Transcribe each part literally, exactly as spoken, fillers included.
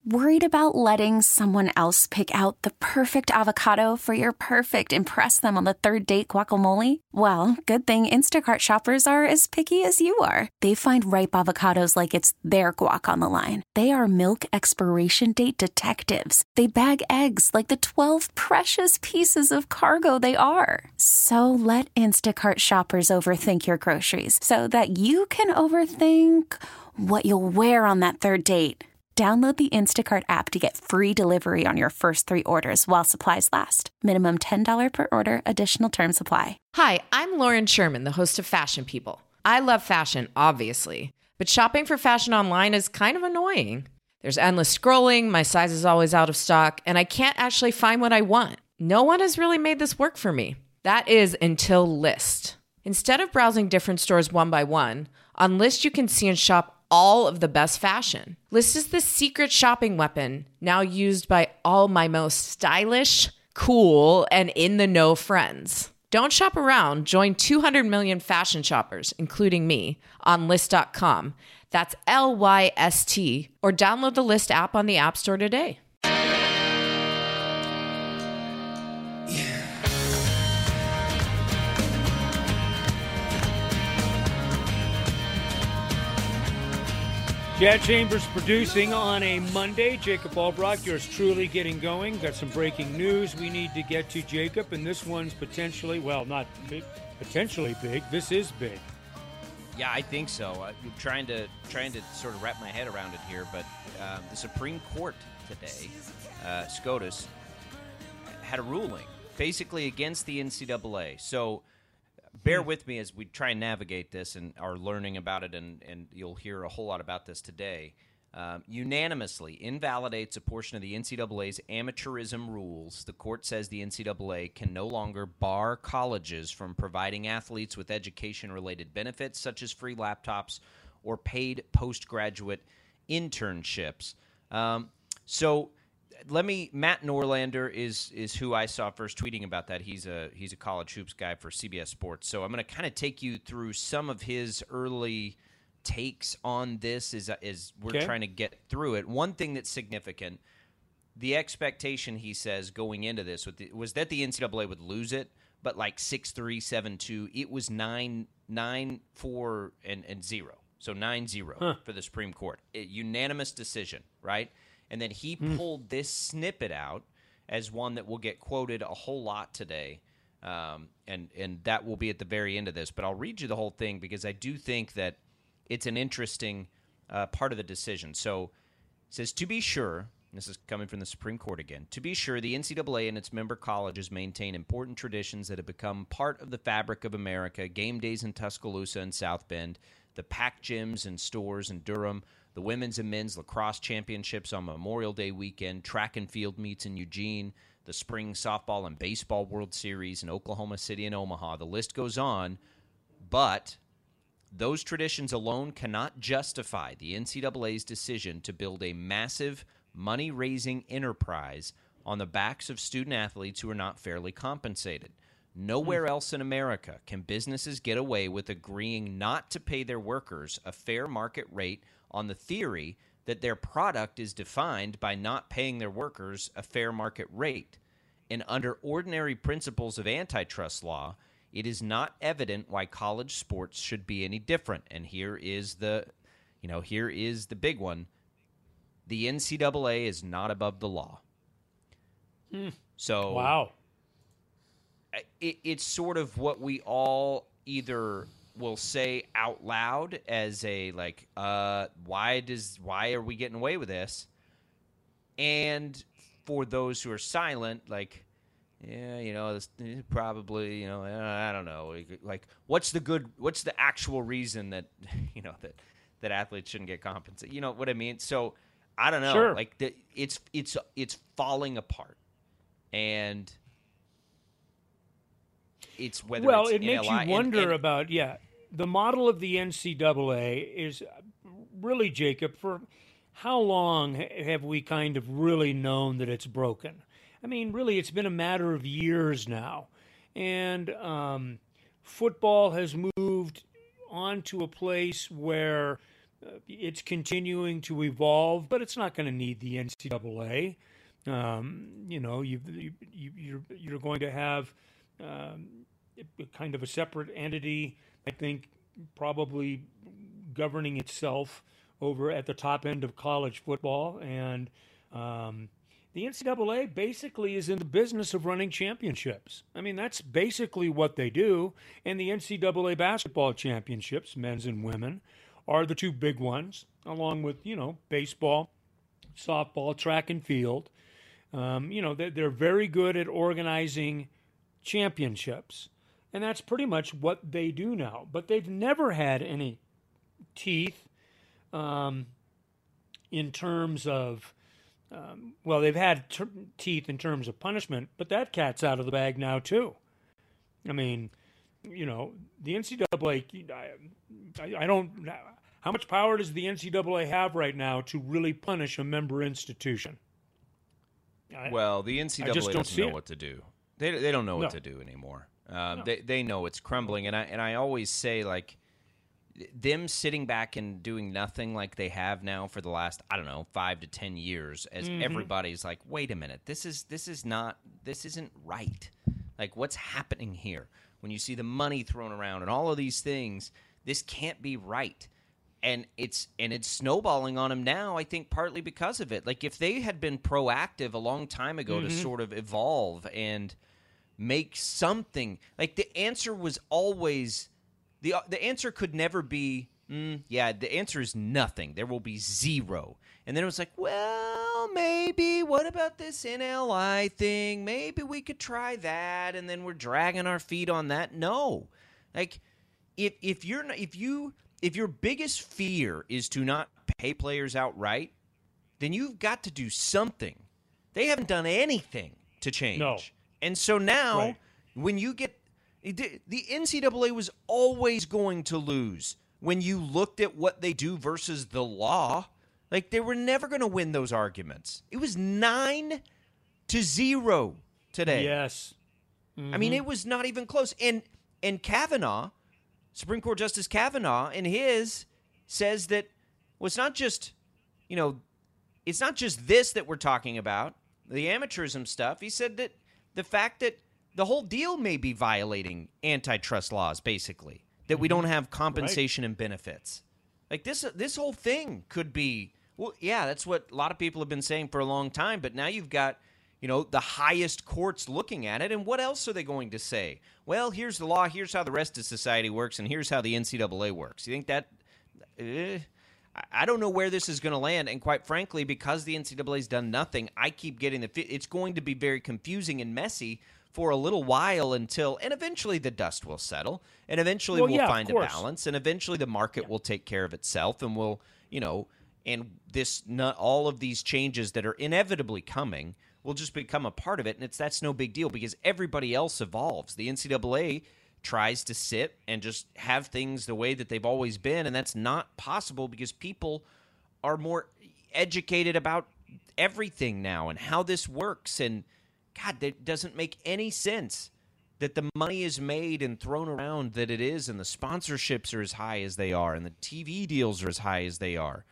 Worried about letting someone else pick out the perfect avocado for your perfect impress them on the third date guacamole? Well, good thing Instacart shoppers are as picky as you are. They find ripe avocados like it's their guac on the line. They are milk expiration date detectives. They bag eggs like the twelve precious pieces of cargo they are. So let Instacart shoppers overthink your groceries so that you can overthink what you'll wear on that third date. Download the Instacart app to get free delivery on your first three orders while supplies last. Minimum ten dollars per order. Additional terms apply. Hi, I'm Lauren Sherman, the host of Fashion People. I love fashion, obviously, but shopping for fashion online is kind of annoying. There's endless scrolling, my size is always out of stock, and I can't actually find what I want. No one has really made this work for me. That is until Lyst. Instead of browsing different stores one by one, on Lyst you can see and shop all of the best fashion. Lyst is the secret shopping weapon now used by all my most stylish, cool, and in-the-know friends. Don't shop around. Join two hundred million fashion shoppers, including me, on Lyst dot com. That's L Y S T. Or download the Lyst app on the App Store today. Chad Chambers producing on a Monday. Jacob Albrock, yours truly getting going. Got some breaking news we need to get to, Jacob, and this one's potentially, well, not big, potentially big. This is big. Yeah, I think so. I'm trying to trying to sort of wrap my head around it here, but uh, the Supreme Court today, uh, SCOTUS, had a ruling basically against the N C double A. So bear with me as we try and navigate this and are learning about it, and, and you'll hear a whole lot about this today. Um, unanimously invalidates a portion of the N C double A's amateurism rules. The court says the N C double A can no longer bar colleges from providing athletes with education-related benefits, such as free laptops or paid postgraduate internships. Um, so let me, Matt Norlander is is who I saw first tweeting about that. He's a he's a college hoops guy for C B S Sports. So I'm going to kind of take you through some of his early takes on this as, as we're okay. trying to get through it. One thing that's significant, the expectation, he says, going into this with the, was that the N C double A would lose it, but like six three, seven two, it was nine nine four and, and zero. So nine zero huh. for the Supreme Court. A unanimous decision, right? And then he hmm. pulled this snippet out as one that will get quoted a whole lot today, um, and, and that will be at the very end of this. But I'll read you the whole thing because I do think that it's an interesting uh, part of the decision. So it says, to be sure, this is coming from the Supreme Court again, to be sure, the N C double A and its member colleges maintain important traditions that have become part of the fabric of America: game days in Tuscaloosa and South Bend, the packed gyms and stores in Durham, the women's and men's lacrosse championships on Memorial Day weekend, track and field meets in Eugene, the spring softball and baseball World Series in Oklahoma City and Omaha. The list goes on, but those traditions alone cannot justify the N C double A's decision to build a massive money-raising enterprise on the backs of student-athletes who are not fairly compensated. Nowhere else in America can businesses get away with agreeing not to pay their workers a fair market rate on the theory that their product is defined by not paying their workers a fair market rate. And under ordinary principles of antitrust law, it is not evident why college sports should be any different. And here is the, you know, here is the big one. The N C double A is not above the law. Hmm. So wow. It, it's sort of what we all either will say out loud as a like, uh, why does why are we getting away with this? And for those who are silent, like, yeah, you know, this, probably, you know, I don't know, like, what's the good, what's the actual reason that, you know, that that athletes shouldn't get compensated? You know what I mean? So I don't know, sure. like, the, it's it's it's falling apart, and it's whether well, it's it makes you wonder and, and, about yeah. The model of the N C double A is really, Jacob, for how long have we kind of really known that it's broken? I mean, really, it's been a matter of years now. And um, football has moved on to a place where uh, it's continuing to evolve, but it's not going to need the N C double A. Um, you know, you, you, you're, you're going to have um, a, kind of a separate entity, I think, probably governing itself over at the top end of college football. And um, the N C double A basically is in the business of running championships. I mean, that's basically what they do. And the N C double A basketball championships, men's and women, are the two big ones, along with, you know, baseball, softball, track and field. Um, you know, they're, they're very good at organizing championships. And that's pretty much what they do now. But they've never had any teeth um, in terms of, um, well, they've had ter- teeth in terms of punishment, but that cat's out of the bag now, too. I mean, you know, the N C double A, I, I don't, how much power does the N C double A have right now to really punish a member institution? I, well, the N C double A just don't doesn't see know it. what to do. They they don't know what No. to do anymore. Um, No. They they know it's crumbling, and I and I always say, like, them sitting back and doing nothing like they have now for the last, I don't know, five to ten years, as Mm-hmm. everybody's like, wait a minute, this is this is not this isn't right. Like, what's happening here? When you see the money thrown around and all of these things, this can't be right. And it's and it's snowballing on them now, I think, partly because of it. Like, if they had been proactive a long time ago Mm-hmm. to sort of evolve and make something, like, the answer was always the the answer could never be, mm, yeah, the answer is nothing. There will be zero. And then it was like, well, maybe. What about this N L I thing? Maybe we could try that. And then we're dragging our feet on that. No, like, if if you're not, if you if your biggest fear is to not pay players outright, then you've got to do something. They haven't done anything to change. No. And so now, Right. when you get the, the N C double A was always going to lose when you looked at what they do versus the law. Like, they were never going to win those arguments. It was nine to zero today. Yes. I mean, it was not even close. And and Kavanaugh, Supreme Court Justice Kavanaugh, in his says that, well, it's not just, you know, it's not just this that we're talking about, the amateurism stuff. He said that the fact that the whole deal may be violating antitrust laws, basically, that we don't have compensation and benefits. Like, this, this whole thing could be, well, yeah, that's what a lot of people have been saying for a long time, but now you've got, you know, the highest courts looking at it, and what else are they going to say? Well, here's the law, here's how the rest of society works, and here's how the N C double A works. You think that? Eh, I don't know where this is going to land, and quite frankly, because the N C double A's done nothing, I keep getting the – it's going to be very confusing and messy for a little while until – and eventually the dust will settle, and eventually Well, we'll yeah, of find a course. balance, and eventually the market will take care of itself, and we'll, you know – and this not all of these changes that are inevitably coming will just become a part of it, and it's that's no big deal because everybody else evolves. The N C double A tries to sit and just have things the way that they've always been, and that's not possible because people are more educated about everything now and how this works. And, God, that doesn't make any sense that the money is made and thrown around that it is, and the sponsorships are as high as they are, and the T V deals are as high as they are.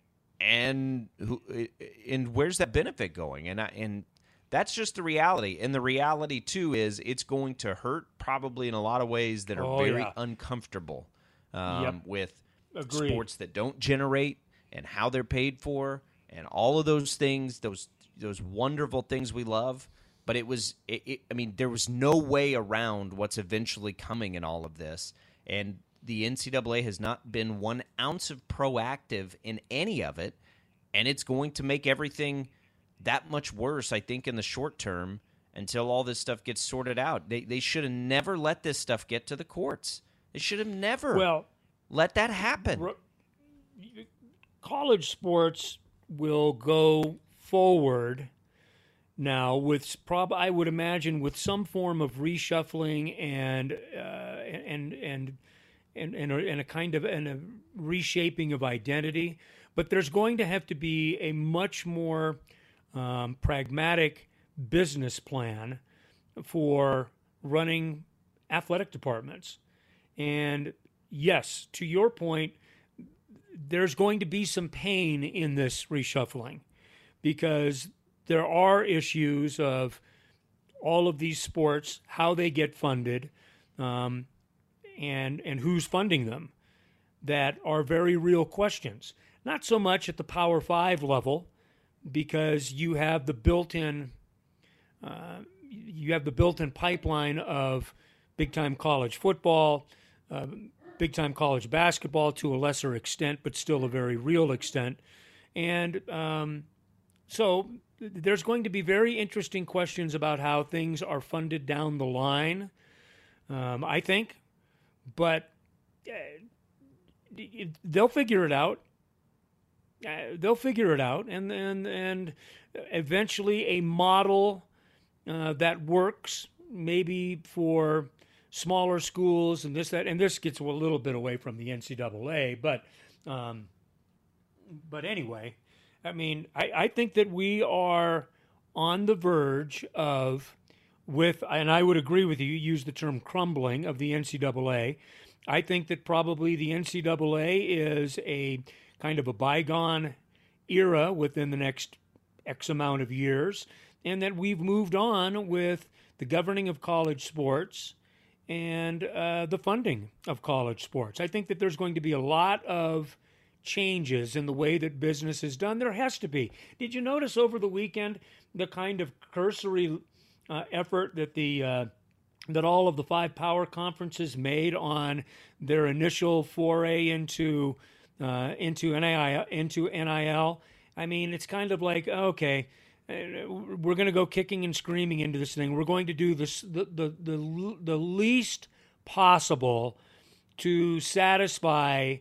And who, and where's that benefit going? And I, and that's just the reality. And the reality, too, is it's going to hurt probably in a lot of ways that are Oh, very yeah. uncomfortable um, Yep. with Agreed. sports that don't generate and how they're paid for and all of those things, those those wonderful things we love. But it was, it, it, I mean, there was no way around what's eventually coming in all of this. And the N C double A has not been one ounce of proactive in any of it, and it's going to make everything that much worse, I think, in the short term until all this stuff gets sorted out. They they should have never let this stuff get to the courts. They should have never Well, let that happen. ro- college sports will go forward now with prob I would imagine with some form of reshuffling and uh, and and and and a, and a kind of and a reshaping of identity. But there's going to have to be a much more um, pragmatic business plan for running athletic departments. And yes, to your point, there's going to be some pain in this reshuffling because there are issues of all of these sports, how they get funded, um, and and who's funding them, that are very real questions. Not so much at the Power Five level, because you have the built-in uh, you have the built-in pipeline of big-time college football, uh, big-time college basketball to a lesser extent, but still a very real extent, and um, so there's going to be very interesting questions about how things are funded down the line, um, I think, but uh, they'll figure it out. Uh, they'll figure it out, and and and eventually a model uh, that works, maybe for smaller schools and this that, and this gets a little bit away from the N C double A, but um, but anyway. I mean, I, I think that we are on the verge of, with, and I would agree with you, you use the term crumbling of the N C double A. I think that probably the N C double A is a kind of a bygone era within the next X amount of years, and that we've moved on with the governing of college sports and uh, the funding of college sports. I think that there's going to be a lot of changes in the way that business is done. There has to be. Did you notice over the weekend the kind of cursory uh, effort that the uh, that all of the five power conferences made on their initial foray into uh, into N I L, into N I L? I mean, it's kind of like, okay, we're going to go kicking and screaming into this thing. We're going to do this the the the, the least possible to satisfy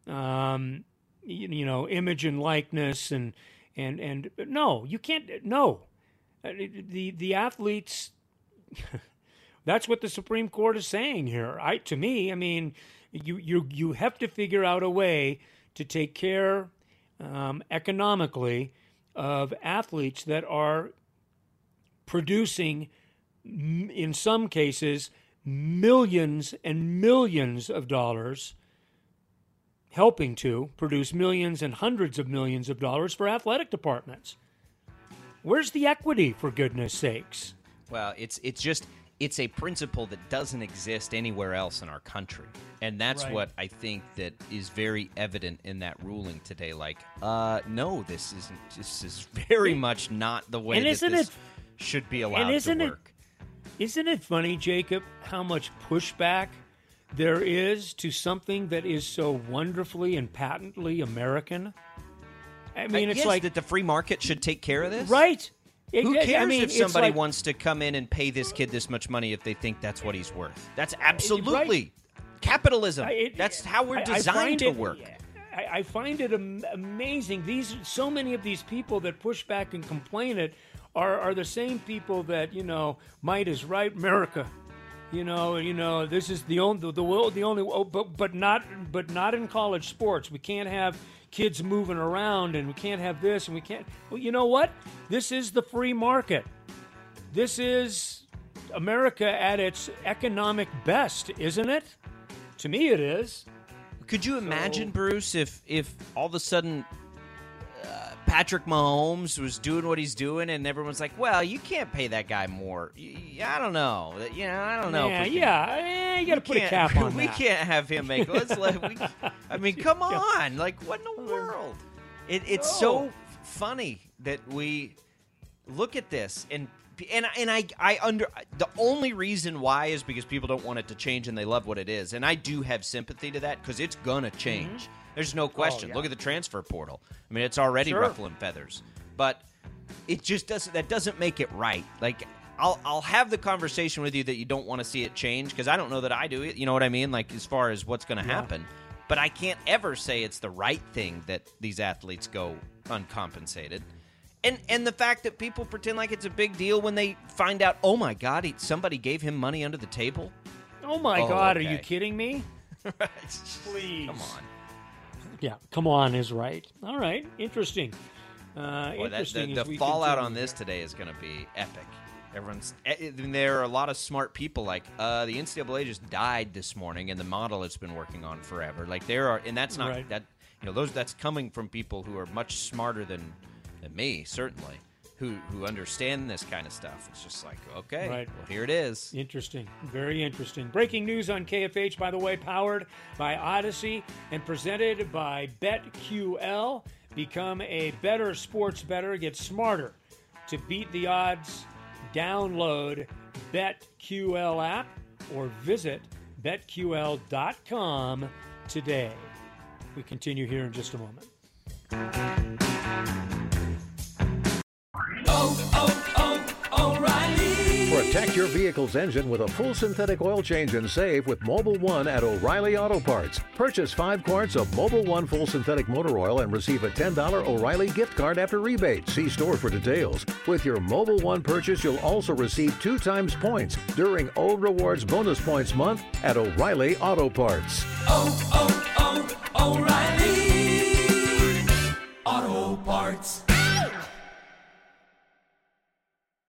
Um, you know, image and likeness, and and and no, you can't. No, the the athletes. That's what the Supreme Court is saying here. I to me, I mean, you you you have to figure out a way to take care um, economically of athletes that are producing, in some cases, millions and millions of dollars. Helping to produce millions and hundreds of millions of dollars for athletic departments. Where's the equity, for goodness sakes? Well, it's it's just it's a principle that doesn't exist anywhere else in our country, and that's Right. what I think that is very evident in that ruling today. Like, uh, no, this isn't. This is very much not the way And that isn't this it- should be allowed and isn't to it- work. Isn't it funny, Jacob, how much pushback there is to something that is so wonderfully and patently American? I mean, Uh, it's yes, like, that the free market should take care of this, right? Who It- cares I mean, if it's somebody like- wants to come in and pay this kid this much money if they think that's what he's worth? That's absolutely capitalism. I- it- that's how we're I- I designed find to it- work. I, I find it am- amazing. These so many of these people that push back and complain it are are the same people that, you know, might is right, America. You know, you know, this is the only the, the world, the only, oh, but but not but not in college sports. We can't have kids moving around, and we can't have this, and we can't. Well, you know what? This is the free market. This is America at its economic best, isn't it? To me, it is. Could you imagine, Bruce, if if all of a sudden uh, Patrick Mahomes was doing what he's doing, and everyone's like, "Well, you can't pay that guy more." Y- I don't know. You know, I don't know. if Yeah, we can- yeah. eh, you got to we put a can't- cap on We that. can't have him make. Let's let. We, I mean, come on! Like, what in the world? It, it's so No. funny that we look at this and and and I I under the only reason why is because people don't want it to change and they love what it is, and I do have sympathy to that because it's gonna change. There's no question. yeah. Look at the transfer portal. I mean, it's already Sure. ruffling feathers, but it just doesn't. That doesn't make it right. Like. I'll I'll have the conversation with you that you don't want to see it change because I don't know that I do it. You know what I mean? Like as far as what's going to happen, but I can't ever say it's the right thing that these athletes go uncompensated. And and the fact that people pretend like it's a big deal when they find out, oh my God, he, somebody gave him money under the table. Oh my Oh, God, are okay. you kidding me? Please, come on. Yeah, come on is right. All right, interesting. Uh, Boy, that, interesting. the as the we fallout continue on this here. today is going to be epic. Everyone's eh, there are a lot of smart people like uh, the N C double A just died this morning, and the model it's been working on forever. Like there are, and that's not Right. that you know, those that's coming from people who are much smarter than, than me, certainly, who who understand this kind of stuff. It's just like, okay, right. Well, here it is. Interesting. Very interesting. Breaking news on K F H, by the way, powered by Odyssey and presented by BetQL. Become a better sports bettor. Get smarter to beat the odds. Download BetQL app or visit bet Q L dot com today. We continue here in just a moment. Oh, oh, oh, O'Reilly. Protect your vehicle's engine with a full synthetic oil change and save with Mobil one at O'Reilly Auto Parts. Purchase five quarts of Mobil one full synthetic motor oil and receive a ten dollars O'Reilly gift card after rebate. See store for details. With your Mobil one purchase, you'll also receive two times points during Old Rewards Bonus Points Month at O'Reilly Auto Parts. Oh, oh, oh, O'Reilly.